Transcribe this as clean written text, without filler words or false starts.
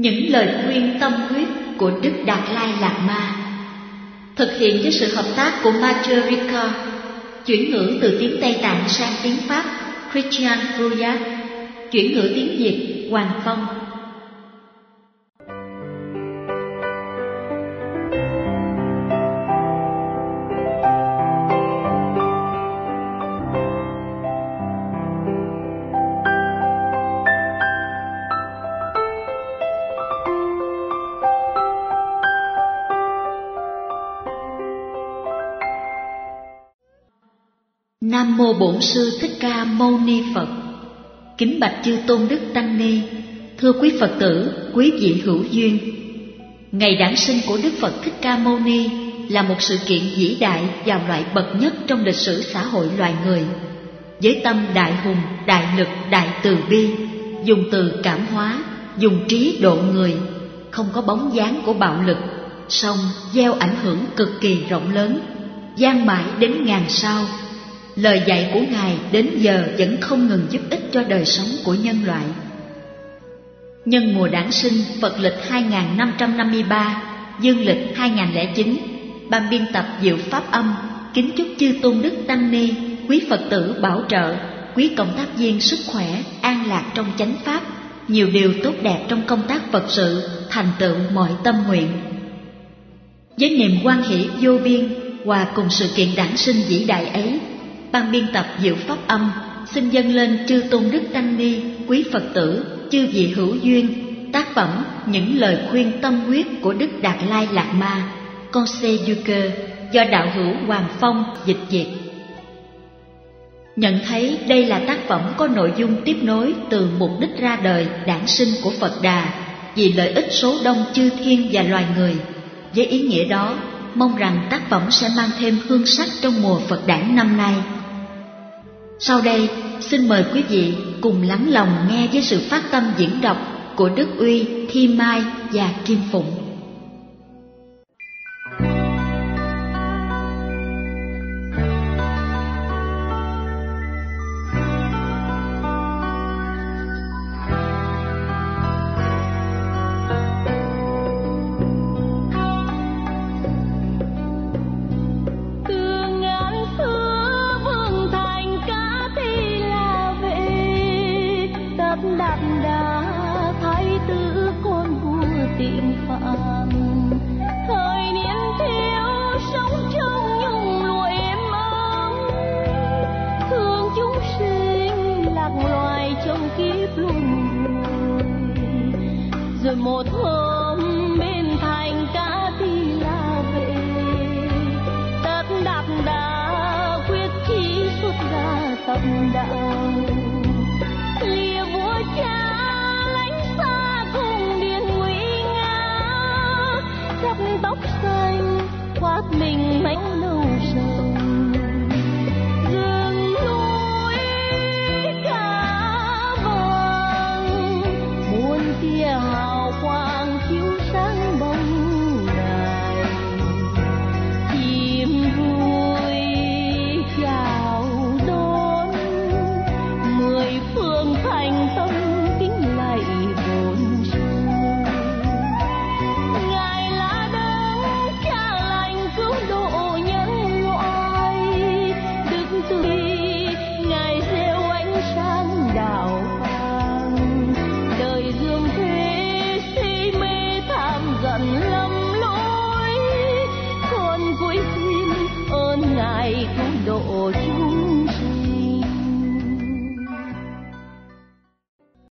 Những lời khuyên tâm huyết của Đức Đạt Lai Lạt Ma, thực hiện với sự hợp tác của Matthieu Ricard, chuyển ngữ từ tiếng Tây Tạng sang tiếng Pháp Christian Frouillard, chuyển ngữ tiếng Việt Hoàng Phong. Nam mô Bổn Sư Thích Ca Mâu Ni Phật. Kính bạch chư tôn đức tăng ni, thưa quý Phật tử, quý vị hữu duyên. Ngày đản sinh của Đức Phật Thích Ca Mâu Ni là một sự kiện vĩ đại và loại bậc nhất trong lịch sử xã hội loài người. Với tâm đại hùng, đại lực, đại từ bi, dùng từ cảm hóa, dùng trí độ người, không có bóng dáng của bạo lực, song gieo ảnh hưởng cực kỳ rộng lớn, vang mãi đến ngàn sao. Lời dạy của Ngài đến giờ vẫn không ngừng giúp ích cho đời sống của nhân loại. Nhân mùa đản sinh Phật lịch 2553, Dương lịch 2009, ban biên tập Diệu Pháp Âm kính chúc chư tôn đức tăng ni, quý Phật tử bảo trợ, quý cộng tác viên sức khỏe, an lạc trong chánh pháp, nhiều điều tốt đẹp trong công tác Phật sự, thành tựu mọi tâm nguyện. Với niềm hoan hỷ vô biên hòa cùng sự kiện đản sinh vĩ đại ấy, ban biên tập Diệu Pháp Âm xin dâng lên chư tôn đức tăng ni, quý Phật tử, chư vị hữu duyên tác phẩm Những lời khuyên tâm huyết của Đức Đạt Lai Lạt Ma, Conseil du Cœur, do đạo hữu Hoàng Phong dịch dịch. Nhận thấy đây là tác phẩm có nội dung tiếp nối từ mục đích ra đời đản sinh của Phật Đà vì lợi ích số đông chư thiên và loài người. Với ý nghĩa đó, mong rằng tác phẩm sẽ mang thêm hương sắc trong mùa Phật đản năm nay. Sau đây, xin mời quý vị cùng lắng lòng nghe với sự phát tâm diễn đọc của Đức Uy, Thi Mai và Kim Phụng. Rồi một hôm bên thành Ca Tỳ La về, tất đạp đá quyết chí xuất ra tập đạo. Lìa vua cha lánh xa cùng biển nguy nga, cặp tóc xanh khoác mình mảnh nâu sầu. Rừng núi Ca Vàng muôn tia hào quang chiếu sáng bóng đài, chim vui chào đón, mười phương thành tâm kính lạy bổn sư. Ngài là đấng cha lành cứu độ nhân loại, đức từ bi Ngài gieo ánh sáng đạo vàng, đời dương thế si mê tham giận lầm lỗi, con cúi xin ơn Ngài cứu độ chúng